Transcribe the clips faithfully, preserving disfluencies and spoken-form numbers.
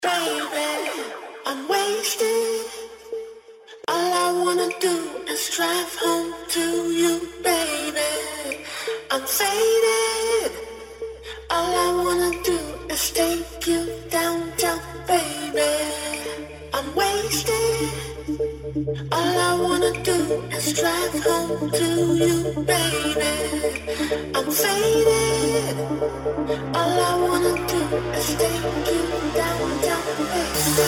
Baby, I'm wasted. All I wanna do is drive home to you, baby. I'm faded. All I wanna do is take you downtown, baby. I'm wasted. All I wanna do is drive home to you, baby. I'm faded. All I wanna do is take you downtown, baby.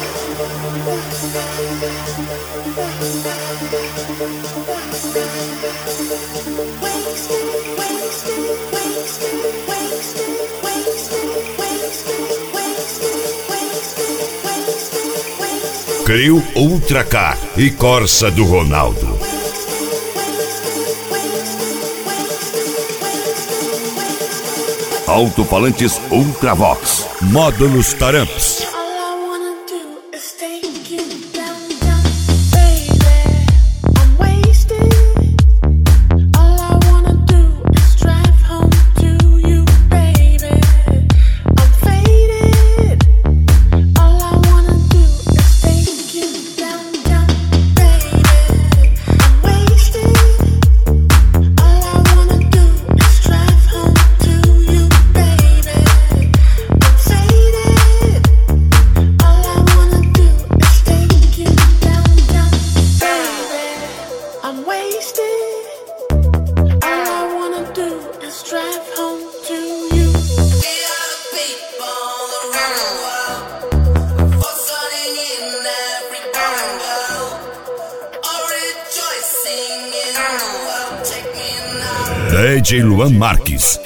Wasted, wasted, wasted, wasted, wasted, wasted, wasted, wasted, wasted. Crew Ultracar e Corsa do Ronaldo. Alto-falantes Ultravox. Módulos Taramps. D J Luan Marques.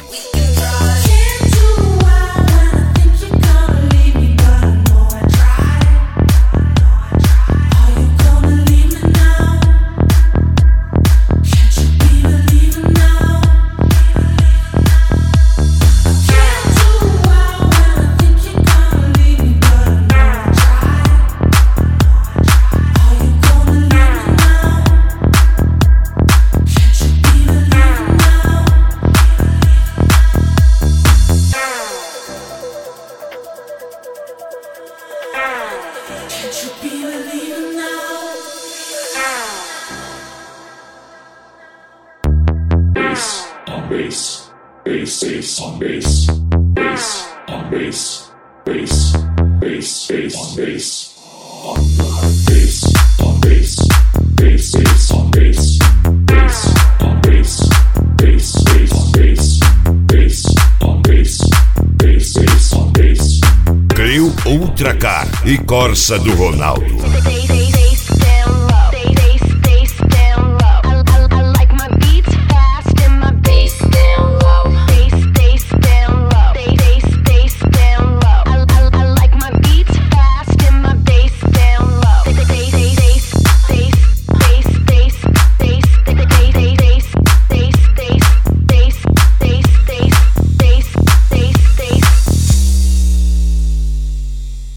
Crew Ultracar e Corsa do Ronaldo.